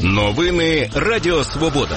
Новини Радіо Свобода.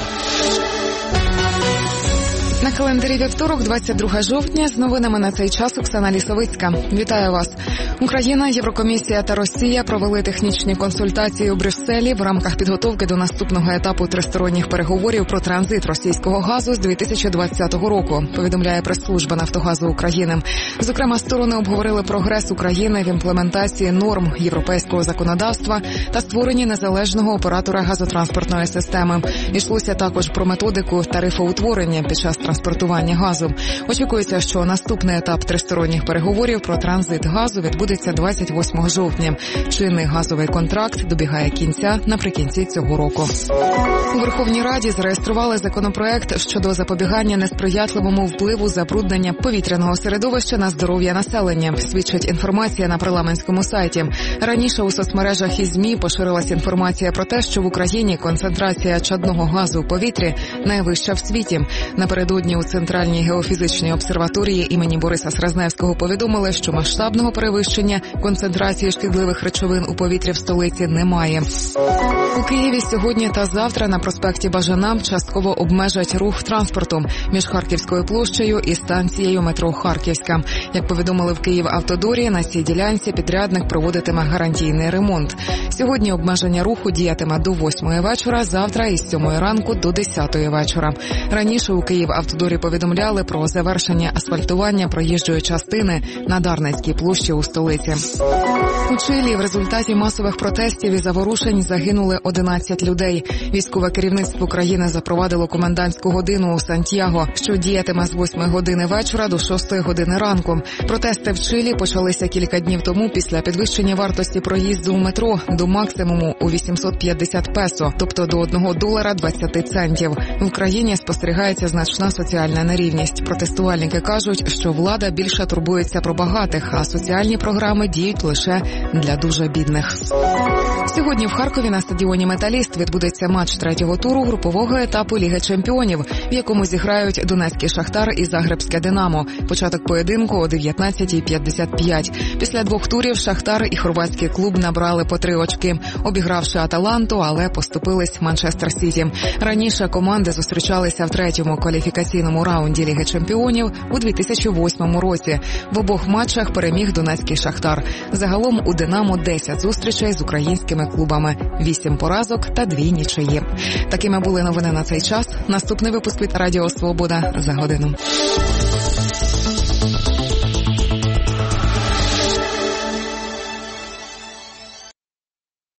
На календарі вівторок, 22 жовтня, з новинами на цей час Оксана Лісовицька. Вітаю вас. Україна, Єврокомісія та Росія провели технічні консультації у Брюсселі в рамках підготовки до наступного етапу тристоронніх переговорів про транзит російського газу з 2020 року, повідомляє прес-служба Нафтогазу України. Зокрема, сторони обговорили прогрес України в імплементації норм європейського законодавства та створенні незалежного оператора газотранспортної системи. Йшлося також про методику тарифоутворення під час транспортування газу. Очікується, що наступний етап тристоронніх переговорів про транзит газу відбудеться 28 жовтня. Чинний газовий контракт добігає кінця наприкінці цього року. У Верховній Раді зареєстрували законопроект щодо запобігання несприятливому впливу забруднення повітряного середовища на здоров'я населення, свідчить інформація на парламентському сайті. Раніше у соцмережах і ЗМІ поширилась інформація про те, що в Україні концентрація чадного газу у повітрі найвища в світі. Напередодні у Центральній геофізичній обсерваторії імені Бориса Сразневського повідомили, що масштабного перевищення концентрації шкідливих речовин у повітрі в столиці немає. У Києві сьогодні та завтра на проспекті Бажана частково обмежать рух транспорту між Харківською площею і станцією метро Харківська. Як повідомили в Київавтодорі, на цій ділянці підрядник проводитиме гарантійний ремонт. Сьогодні обмеження руху діятиме до 8 вечора, завтра із 7 ранку до 10 вечора. Раніше у Київавтодорі повідомляли про завершення асфальтування проїжджої частини на Дарницькій площі у столиці. У Чилі в результаті масових протестів і заворушень загинули 11 людей. Військове керівництво країни запровадило комендантську годину у Сантьяго, що діятиме з 8 години вечора до 6 години ранку. Протести в Чилі почалися кілька днів тому після підвищення вартості проїзду у метро до максимуму у 850 песо, тобто до $1.20. В Україні спостерігається значна соціальна нерівність. Протестувальники кажуть, що влада більше турбується про багатих, а соціальні програми діють лише для дуже бідних. Сьогодні в Харкові на стадіоні «Металіст» відбудеться матч третього туру групового етапу Ліги чемпіонів, в якому зіграють Донецький «Шахтар» і Загребське «Динамо». Початок поєдинку о 19:55. Після двох турів «Шахтар» і хорватський клуб набрали по 3 очки, обігравши «Аталанту», але поступились «Манчестер Сіті». Раніше команди зустрічалися в третьому кваліфікаційному раунді Ліги чемпіонів у 2008 році. В обох матчах переміг Донецький «Шахтар». Загалом у «Динамо» 10 зустрічей з українськими клубами, 8 поразок та 2 нічиї. Такими були новини на цей час. Наступний випуск від Радіо Свобода за годину.